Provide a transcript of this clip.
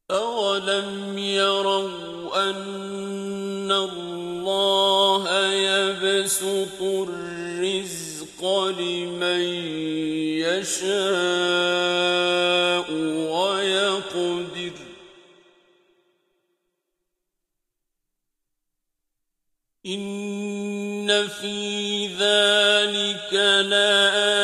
أَوَلَمْ يَرَوْا أَنَّ اللَّهَ يَبْسُطُ الرِّزْقَ لِمَن يَشَاءُ وَيَقْدِرُ ۚ إِنَّ فِي ذَلِكَ لَآيَةً